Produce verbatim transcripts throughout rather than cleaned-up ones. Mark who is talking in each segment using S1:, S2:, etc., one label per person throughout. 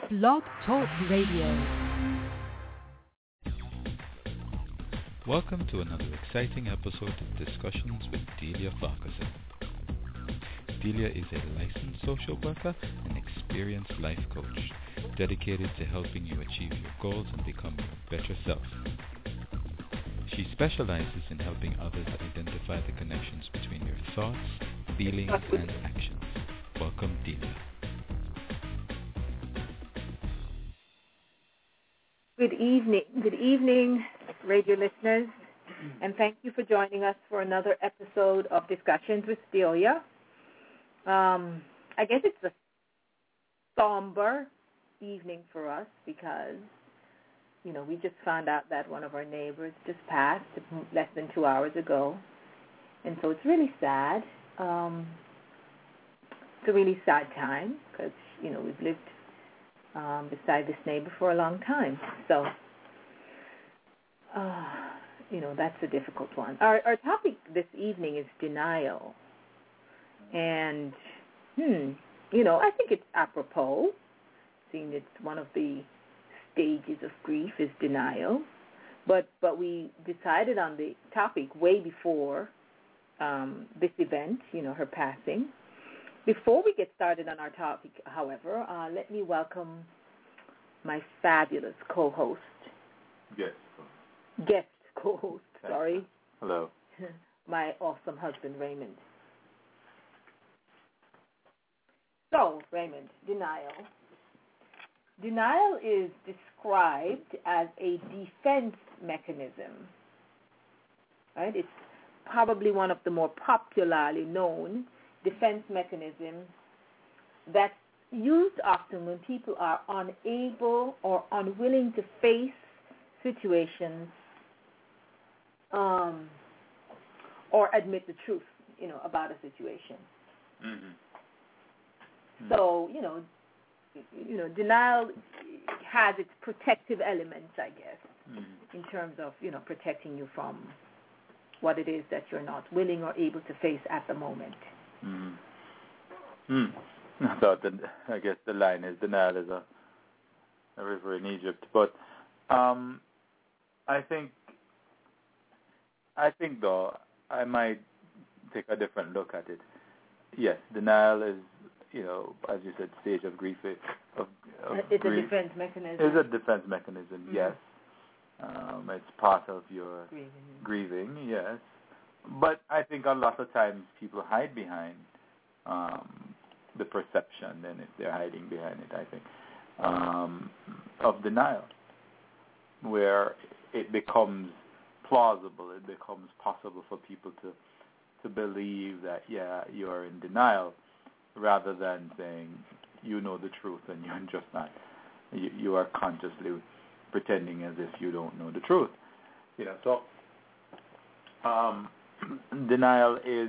S1: Blog Talk Radio.
S2: Welcome to another exciting episode of Discussions with Delia Farquharson. Delia is a licensed social worker and experienced life coach, dedicated to helping you achieve your goals and become your better self. She specializes in helping others identify the connections between your thoughts, feelings, and actions. Welcome, Delia.
S3: Good evening. Good evening, radio listeners, and thank you for joining us for another episode of Discussions with Delia. Um, I guess it's a somber evening for us because, you know, we just found out that one of our neighbors just passed less than two hours ago, and so it's really sad. Um, it's a really sad time because, you know, we've lived Um, beside this neighbor for a long time. So, uh, you know, that's a difficult one. Our, our topic this evening is denial. And, hmm, you know, I think it's apropos, seeing it's one of the stages of grief is denial. But, but we decided on the topic way before um, this event, you know, her passing. Before we get started on our topic, however, uh, let me welcome my fabulous co-host.
S4: Yes.
S3: Guest co-host, sorry.
S4: Hello.
S3: My awesome husband, Raymond. So, Raymond, denial. Denial is described as a defense mechanism. Right? It's probably one of the more popularly known defense mechanisms that's used often when people are unable or unwilling to face situations um, or admit the truth, you know, about a situation.
S4: Mm-hmm. Mm-hmm.
S3: So, you know, you know, denial has its protective elements, I guess, mm-hmm. in terms of, you know, protecting you from what it is that you're not willing or able to face at the moment.
S4: Mm. Mm. I thought that I guess the line is denial is a, a river in Egypt, but um, I think I think though I might take a different look at it. Yes, denial is, you know, as you said, stage of grief. Of, of
S3: it's
S4: grief.
S3: a defense mechanism.
S4: It's a defense mechanism. Mm-hmm. Yes, um, it's part of your
S3: grieving.
S4: grieving. Yes. But I think a lot of times people hide behind um, the perception, and if they're hiding behind it, I think, um, of denial, where it becomes plausible, it becomes possible for people to, to believe that, yeah, you're in denial, rather than saying you know the truth and you're just not. You, you are consciously pretending as if you don't know the truth. You know, so... Um, denial is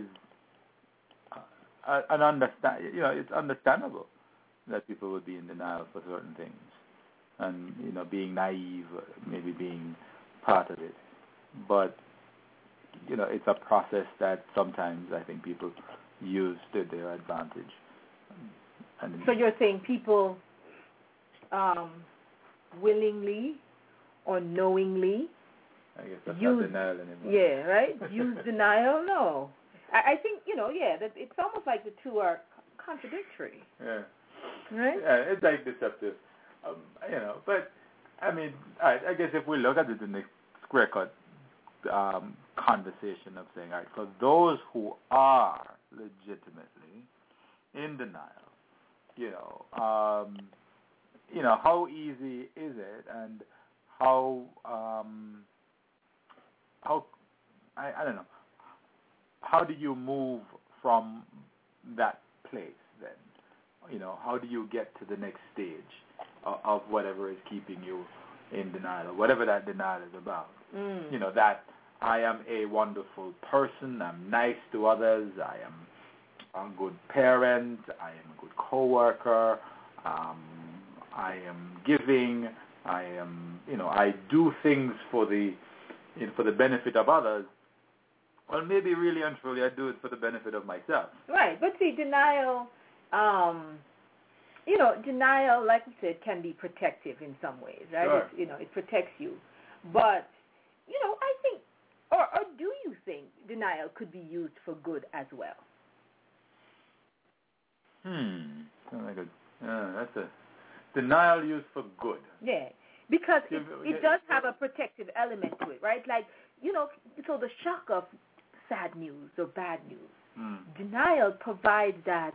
S4: uh, an understand. You know, it's understandable that people would be in denial for certain things, and you know, being naive, maybe being part of it. But you know, it's a process that sometimes I think people use to their advantage. And
S3: so you're saying people um, willingly or knowingly.
S4: I guess that's
S3: use,
S4: not denial anymore.
S3: Yeah, right? Use denial? No. I, I think, you know, yeah, that it's almost like the two are contradictory.
S4: Yeah.
S3: Right?
S4: Yeah, it's like deceptive. Um, you know, but, I mean, all right, I guess if we look at it in the square cut um, conversation of saying, all right, for those who are legitimately in denial, you know, um, you know, how easy is it, and how... Um, How I, I don't know. How do you move from that place then? You know, how do you get to the next stage of, of whatever is keeping you in denial, or whatever that denial is about?
S3: Mm.
S4: You know, that I am a wonderful person, I'm nice to others, I am a good parent, I am a good coworker, um, I am giving, I am, you know, I do things for the You know, for the benefit of others. Well, maybe really and truly I do it for the benefit of myself.
S3: Right, but see, denial, um, you know, denial, like we said, can be protective in some ways, right?
S4: Sure.
S3: It's, you know, it protects you. But, you know, I think, or, or do you think denial could be used for good as well?
S4: Hmm. Sounds like a, yeah, that's a denial used for good.
S3: Yeah, because it,
S4: Yeah,
S3: it does have a protective element to it, right? Like, you know, so the shock of sad news or bad news,
S4: Hmm.
S3: denial provides that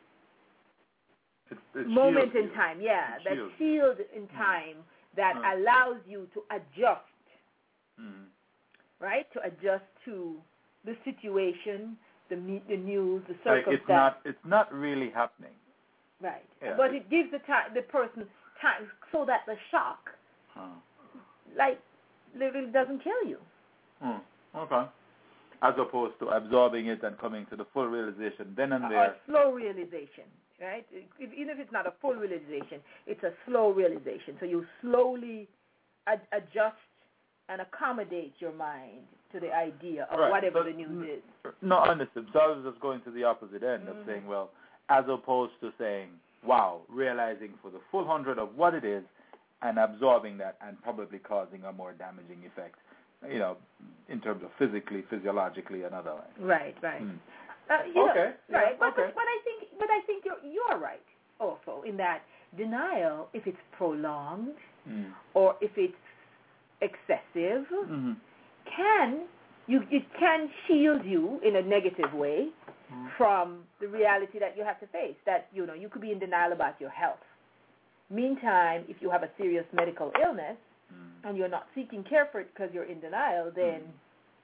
S4: It, it
S3: moment
S4: shields
S3: in
S4: you.
S3: time, yeah,
S4: It
S3: that
S4: shields
S3: shield in time that
S4: Mm.
S3: allows you to adjust,
S4: Hmm.
S3: right? To adjust to the situation, the me- the news, the
S4: Like
S3: circumstance.
S4: it's not, it's not really happening.
S3: Right.
S4: Yeah,
S3: But
S4: it-
S3: it gives the time, the person time so that the shock,
S4: Huh.
S3: like, literally doesn't kill you.
S4: Hmm. Okay. As opposed to absorbing it and coming to the full realization then and
S3: Or
S4: there.
S3: slow realization, right? If, even if it's not a full realization, it's a slow realization. So you slowly ad- adjust and accommodate your mind to the idea of
S4: Right.
S3: whatever
S4: So-
S3: the news is.
S4: No, understood. So I was just going to the opposite end
S3: Mhm.
S4: of saying, well, as opposed to saying, wow, realizing for the full hundred of what it is and absorbing that and probably causing a more damaging effect, you know, in terms of physically, physiologically, and otherwise.
S3: Right, right.
S4: Hmm.
S3: Uh, you
S4: Okay.
S3: know,
S4: Yeah,
S3: right. But,
S4: okay.
S3: but but I think but I think you're you're right also in that denial, if it's prolonged
S4: Mm.
S3: or if it's excessive,
S4: Mm-hmm.
S3: can you it can shield you in a negative way
S4: Mm.
S3: from the reality that you have to face. That you know you could be in denial about your health. Meantime, if you have a serious medical illness
S4: Mm.
S3: and you're not seeking care for it because you're in denial, then
S4: Mm.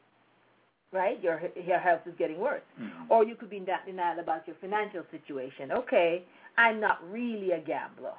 S3: right your your health is getting worse.
S4: Mm.
S3: Or you could be in that denial about your financial situation. Okay, I'm not really a gambler.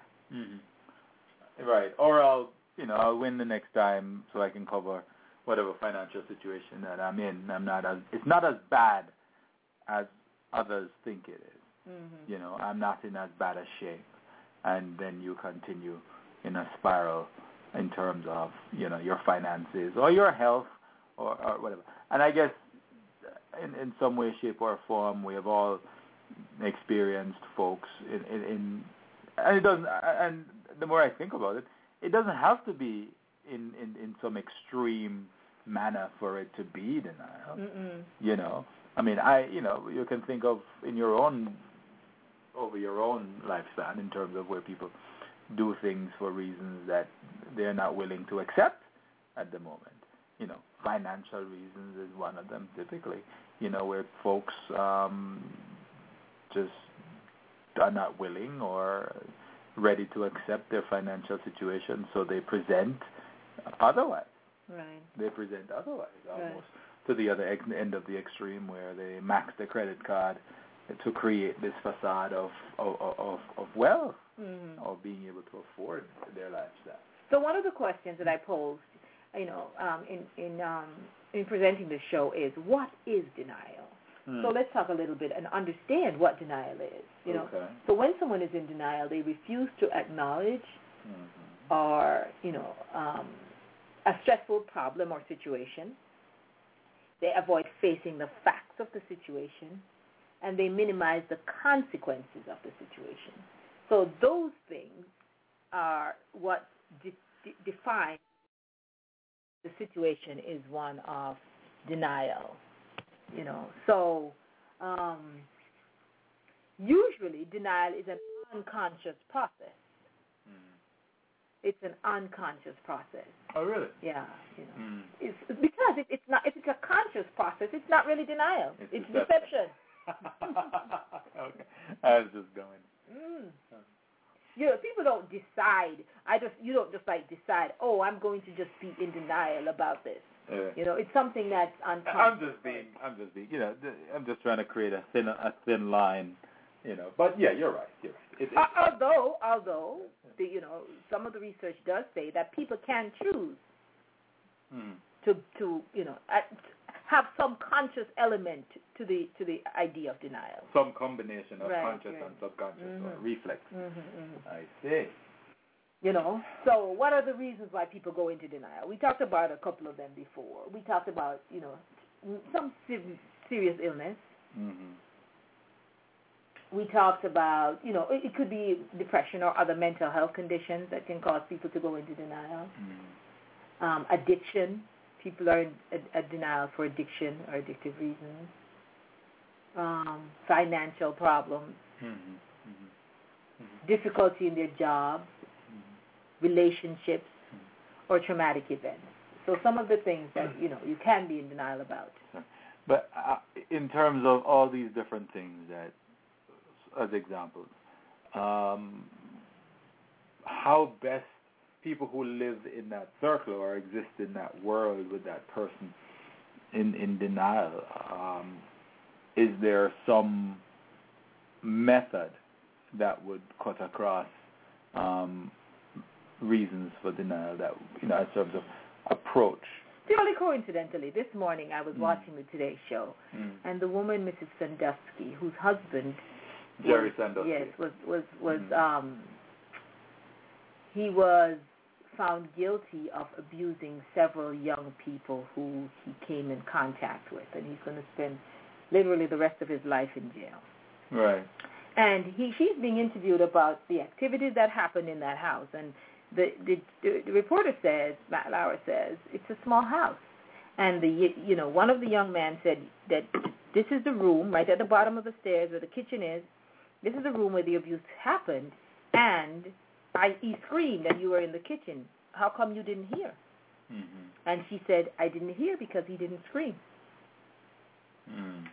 S4: Mm-hmm. Right. Or I'll, you know, I'll win the next time so I can cover whatever financial situation that I'm in. I'm not as, it's not as bad as others think it is.
S3: Mm-hmm.
S4: You know, I'm not in as bad a shape. And then you continue in a spiral in terms of, you know, your finances or your health or, or whatever. And I guess in, in some way, shape, or form, we have all experienced folks in, in, in and it doesn't, and the more I think about it, it doesn't have to be in, in, in some extreme manner for it to be denial.
S3: Mm-mm.
S4: You know, I mean, I, you know, you can think of in your own, over your own lifespan in terms of where people do things for reasons that they're not willing to accept at the moment. You know, financial reasons is one of them typically, you know, where folks um, just are not willing or ready to accept their financial situation, so they present otherwise.
S3: Right.
S4: They present otherwise, almost
S3: Right.
S4: to the other ex- end of the extreme, where they max their credit card to create this facade of of of, of wealth
S3: Mm-hmm.
S4: or being able to afford their lifestyle.
S3: So one of the questions that I posed, you know, um, in in um, in presenting the show is, what is denial?
S4: Hmm.
S3: So let's talk a little bit and understand what denial is. You know,
S4: Okay.
S3: so when someone is in denial, they refuse to acknowledge
S4: Mm-hmm.
S3: or you know um, a stressful problem or situation. They avoid facing the facts of the situation, and they minimize the consequences of the situation. So those things are what de- de- define the situation is one of denial. You know, so um, usually denial is an unconscious process.
S4: Mm.
S3: It's an unconscious process.
S4: Oh, really?
S3: Yeah, you know,
S4: Mm.
S3: it's because it, it's not. If it's a conscious process, it's not really denial.
S4: It's
S3: It's,
S4: deception.
S3: deception.
S4: Okay. I was just going.
S3: Mm. You know, people don't decide. I just you don't just like decide. Oh, I'm going to just be in denial about this.
S4: Yeah.
S3: You know, it's something that's unconscious.
S4: I'm just being, I'm just being, you know, th- I'm just trying to create a thin, a thin line, you know. But yeah, you're right. You're right. It, it,
S3: Uh, although, although, the, you know, some of the research does say that people can choose
S4: mm.
S3: to, to, you know, uh, have some conscious element to the to the idea of denial.
S4: Some combination of
S3: Right,
S4: conscious
S3: right.
S4: and subconscious or
S3: Mhm.
S4: reflex.
S3: Mm-hmm, mm-hmm.
S4: I see.
S3: You know, so what are the reasons why people go into denial? We talked about a couple of them before. We talked about, you know, some ser- serious illness.
S4: Mm-hmm.
S3: we talked about, you know, it, it could be depression or other mental health conditions that can cause people to go into denial. Mm. Um, addiction. People are in a, a denial for addiction or addictive reasons. Um, financial problems. Mm-hmm. Mm-hmm. Mm-hmm. Difficulty in their job. Mm-hmm. Relationships. Mm-hmm. Or traumatic events. So some of the things that, you know, you can be in denial about.
S4: But uh, in terms of all these different things that, as examples, um, how best people who live in that circle or exist in that world with that person in, in denial, um, is there some method that would cut across um, reasons for denial that, you know, in terms of approach?
S3: Purely coincidentally, this morning I was mm. watching the Today Show, mm. and the woman, Missus Sandusky, whose husband,
S4: Jerry
S3: was,
S4: Sandusky,
S3: yes, was was was
S4: mm.
S3: um, he was found guilty of abusing several young people who he came in contact with, and he's going to spend literally the rest of his life in jail.
S4: Right.
S3: And he she's being interviewed about the activities that happened in that house, and The, the the reporter says, Matt Lauer says, it's a small house, and the you know one of the young men said that this is the room right at the bottom of the stairs where the kitchen is. This is the room where the abuse happened, and I he screamed and you were in the kitchen. How come you didn't hear? Mm-hmm. And she said, I didn't hear because he didn't scream.
S4: Mm.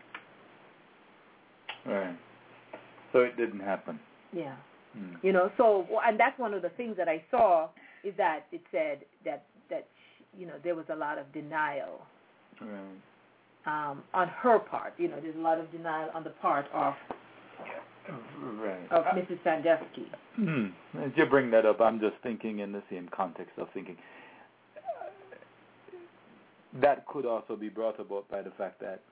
S4: Right. So it didn't happen.
S3: Yeah.
S4: Mm.
S3: You know, so, and that's one of the things that I saw is that it said that, that you know, there was a lot of denial
S4: right.
S3: um, on her part. You know, there's a lot of denial on the part of
S4: right.
S3: of Missus Sandusky.
S4: Mm. As you bring that up, I'm just thinking in the same context of thinking uh, that could also be brought about by the fact that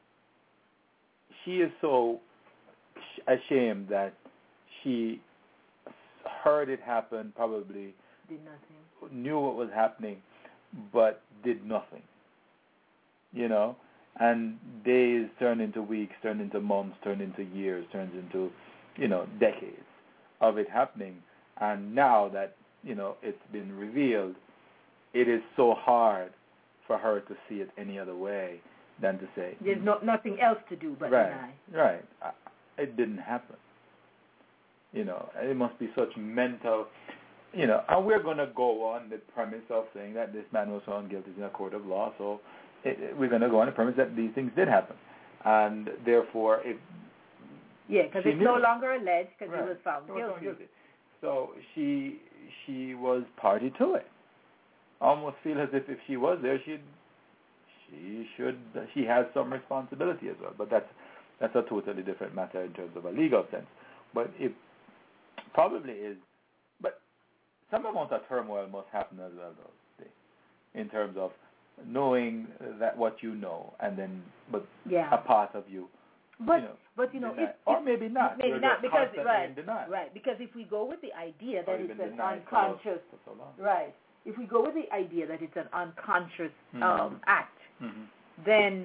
S4: she is so ashamed that she heard it happen, probably
S3: did nothing,
S4: knew what was happening, but did nothing. You know, and days turned into weeks, turned into months, turned into years, turns into, you know, decades of it happening. And now that, you know, it's been revealed, it is so hard for her to see it any other way than to say
S3: there's no, nothing else to do but
S4: right,
S3: deny.
S4: Right. It didn't happen. You know, it must be such mental, you know, and we're going to go on the premise of saying that this man was found guilty in a court of law, so it, it, we're going to go on the premise that these things did happen. And therefore, it...
S3: Yeah, because it's
S4: knew.
S3: no longer alleged because
S4: right.
S3: he was found
S4: he was
S3: guilty.
S4: found guilty. So she she was party to it. Almost feel as if if she was there, she'd, she should, she has some responsibility as well. But that's, that's a totally different matter in terms of a legal sense. But it probably is, but some amount of turmoil must happen as well, though, in terms of knowing that what you know, and then, but
S3: yeah.
S4: a part of you,
S3: but,
S4: you know,
S3: but you know,
S4: deny.
S3: if,
S4: or maybe not,
S3: maybe
S4: You're
S3: not
S4: just
S3: because
S4: constantly
S3: right,
S4: in denial.
S3: right, because if we go with the idea that
S4: or
S3: it's an
S4: denied
S3: unconscious,
S4: for so long.
S3: right, if we go with the idea that it's an unconscious
S4: mm-hmm.
S3: um, act,
S4: mm-hmm.
S3: then,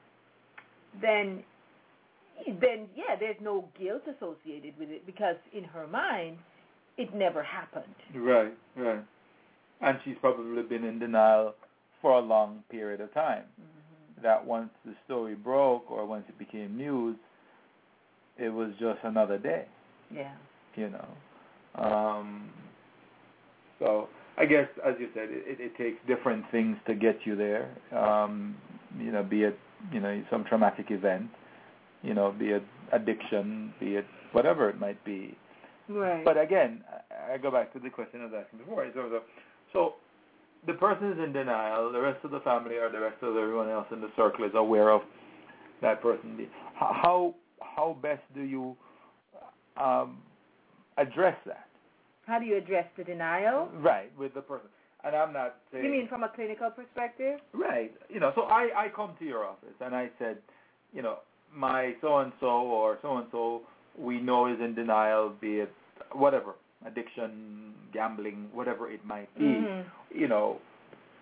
S3: then. then, yeah, there's no guilt associated with it because in her mind, it never happened.
S4: Right, right. And she's probably been in denial for a long period of time. Mm-hmm. That once the story broke or once it became news, it was just another day.
S3: Yeah.
S4: You know. Um, so I guess, as you said, it, it takes different things to get you there. Um, you know, be it, you know, some traumatic event. You know, be it addiction, be it whatever it might be.
S3: Right.
S4: But again, I go back to the question I was asking before. In terms of, so the person is in denial, the rest of the family or the rest of everyone else in the circle is aware of that person. How how best do you um, address that?
S3: How do you address the denial?
S4: Right, with the person. And I'm not saying...
S3: You mean from a clinical perspective?
S4: Right. You know, so I, I come to your office and I said, you know, my so-and-so or so-and-so we know is in denial, be it whatever, addiction, gambling, whatever it might be.
S3: Mm-hmm.
S4: You know,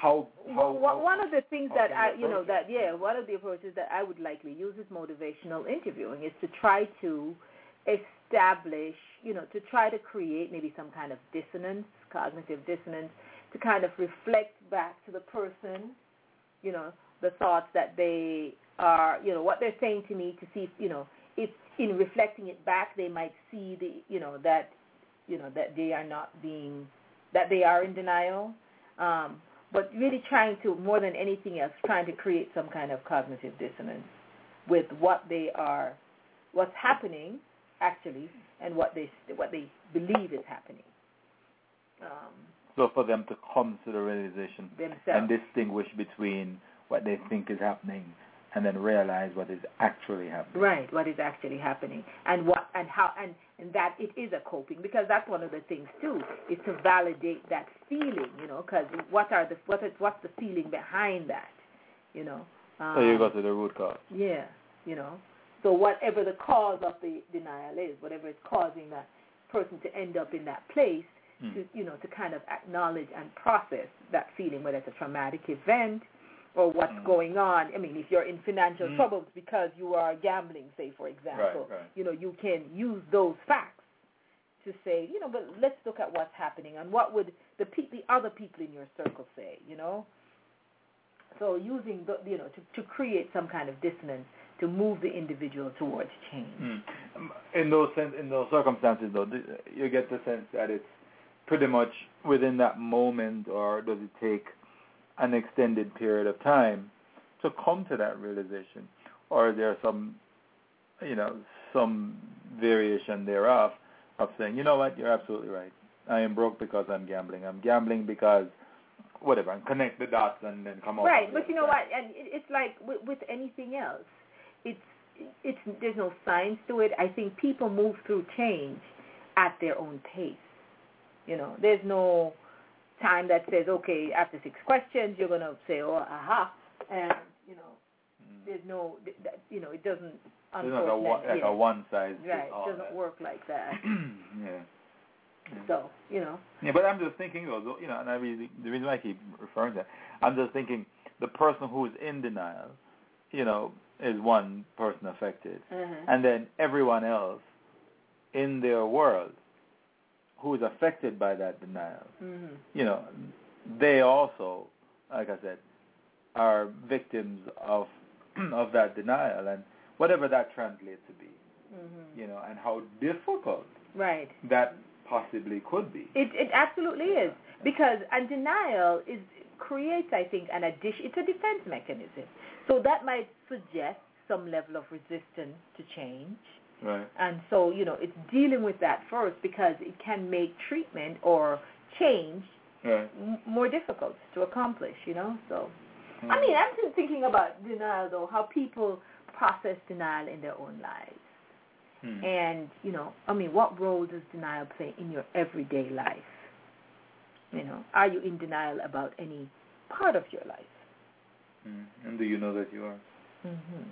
S4: how, how,
S3: well,
S4: how
S3: one of the things that I, you know,
S4: it?
S3: that yeah, one of the approaches that I would likely use is motivational interviewing, is to try to establish, you know, to try to create maybe some kind of dissonance, cognitive dissonance, to kind of reflect back to the person, you know, the thoughts that they are, you know, what they're saying to me, to see if, you know, if in reflecting it back they might see the, you know, that, you know, that they are not being, that they are in denial. Um, but really trying to, more than anything else, trying to create some kind of cognitive dissonance with what they are, what's happening actually, and what they what they believe is happening. Um,
S4: so for them to come to the realization
S3: themselves.
S4: and distinguish between what they think is happening and then realize what is actually happening.
S3: Right, what is actually happening, and what and how and, and that it is a coping, because that's one of the things too, is to validate that feeling, you know, because what are the what is what's the feeling behind that, you know. Um,
S4: so you go to the root cause.
S3: Yeah, you know. So whatever the cause of the denial is, whatever is causing that person to end up in that place, mm. to you know, to kind of acknowledge and process that feeling, whether it's a traumatic event or what's mm. going on. I mean, if you're in financial mm. troubles because you are gambling, say, for example,
S4: right, right.
S3: you know, you can use those facts to say, you know, but let's look at what's happening and what would the pe- the other people in your circle say, you know. So using, the, you know, to, to create some kind of dissonance to move the individual towards change.
S4: Mm. In those sense, in those circumstances, though, you get the sense that it's pretty much within that moment, or does it take an extended period of time to come to that realization, or is there some, you know, some variation thereof of saying, you know what, you're absolutely right. I am broke because I'm gambling. I'm gambling because whatever, and connect the dots and then come out.
S3: Right, but you know what, and it's like with, with anything else. It's it's there's no science to it. I think people move through change at their own pace. You know, there's no time that says, okay, after six questions, you're going to say, oh, aha, and, you know, mm. there's no, you know, it doesn't, unfortunately.
S4: It's like a, like
S3: yeah.
S4: a one-size
S3: Right,
S4: all
S3: it doesn't
S4: that.
S3: work like that.
S4: yeah. yeah.
S3: So, you know.
S4: Yeah, but I'm just thinking, though, you know, and I really, the reason why I keep referring to that, I'm just thinking the person who is in denial, you know, is one person affected.
S3: Uh-huh.
S4: And then everyone else in their world who is affected by that denial,
S3: mm-hmm.
S4: you know, they also, like I said, are victims of of that denial, and whatever that translates to be,
S3: mm-hmm.
S4: you know, and how difficult
S3: right.
S4: that possibly could be.
S3: It it absolutely is, because and denial is creates, I think, an addition. It's a defense mechanism, so that might suggest some level of resistance to change.
S4: Right.
S3: And so, you know, it's dealing with that first, because it can make treatment or change
S4: right.
S3: m- more difficult to accomplish, you know. So,
S4: hmm.
S3: I mean, I'm just thinking about denial, though, how people process denial in their own lives.
S4: Hmm.
S3: And, you know, I mean, what role does denial play in your everyday life? You know, are you in denial about any part of your life?
S4: Hmm. And do you know that you are?
S3: Mm-hmm.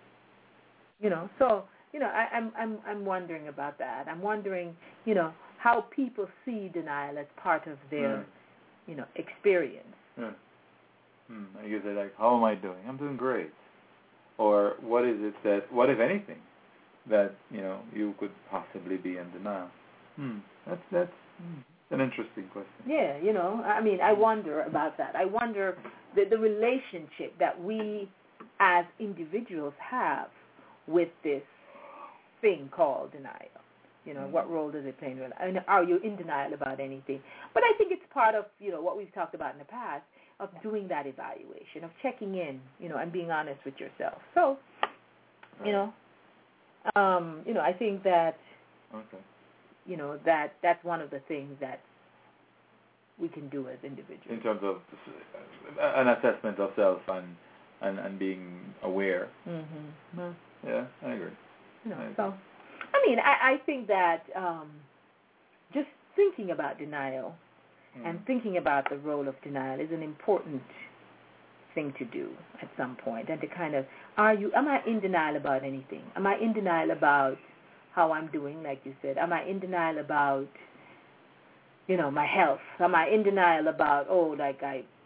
S3: You know, so... You know, I, I'm I'm I'm wondering about that. I'm wondering, you know, how people see denial as part of their,
S4: mm.
S3: you know, experience.
S4: Yeah. Hmm. And you say, like, how am I doing? I'm doing great. Or what is it that, what if anything, that, you know, you could possibly be in denial? Hmm. That's that's hmm. an interesting question.
S3: Yeah, you know, I mean, I wonder about that. I wonder the the relationship that we as individuals have with this thing called denial. You know, mm-hmm. what role does it play in your life? And are you in denial about anything? But I think it's part of, you know, what we've talked about in the past, of doing that evaluation, of checking in, you know, and being honest with yourself. So, right. you know, um, you know, I think that,
S4: okay.
S3: you know, that that's one of the things that we can do as individuals.
S4: In terms of an assessment of self and and, and being aware.
S3: Mm-hmm. Well,
S4: yeah, I agree.
S3: You know, so, I mean, I, I think that um, just thinking about denial mm. and thinking about the role of denial is an important thing to do at some point, and to kind of, are you, am I in denial about anything? Am I in denial about how I'm doing, like you said? Am I in denial about, you know, my health? Am I in denial about, oh, like I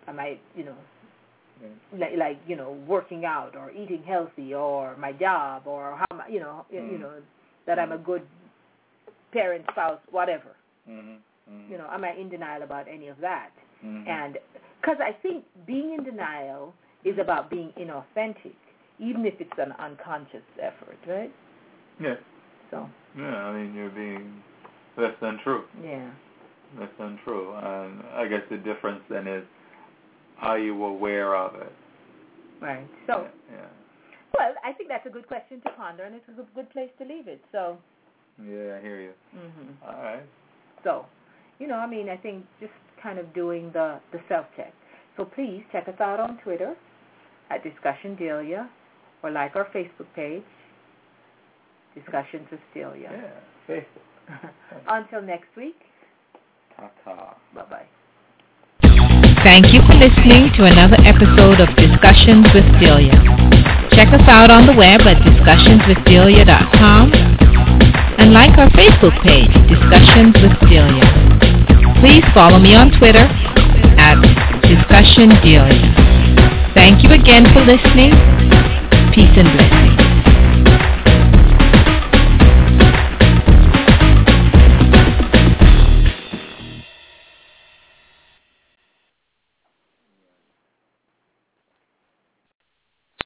S3: am I, you know, like, like you know, working out or eating healthy or my job or how, you know, mm. you know, that I'm a good parent, spouse, whatever.
S4: Mm-hmm. Mm-hmm.
S3: You know, am I in denial about any of that?
S4: Mm-hmm.
S3: And because I think being in denial is about being inauthentic, even if it's an unconscious effort, right?
S4: Yeah.
S3: So.
S4: Yeah, I mean, you're being less than true.
S3: Yeah.
S4: Less than true. And I guess the difference then is, are you aware of it?
S3: Right. So.
S4: Yeah. yeah.
S3: Well, I think that's a good question to ponder, and it's a good, good place to leave it. So.
S4: Yeah, I hear you.
S3: Mm-hmm.
S4: All right.
S3: So, you know, I mean, I think just kind of doing the, the self-check. So please check us out on Twitter at Discussion Delia, or like our Facebook page, Discussions with Delia.
S4: Yeah, Facebook.
S3: Until next week.
S4: Ta-ta.
S3: Bye-bye.
S1: Thank you for listening to another episode of Discussions with Delia. Check us out on the web at discussions with delia dot com and like our Facebook page, Discussions with Delia. Please follow me on Twitter at Discussion Delia. Thank you again for listening. Peace and blessings.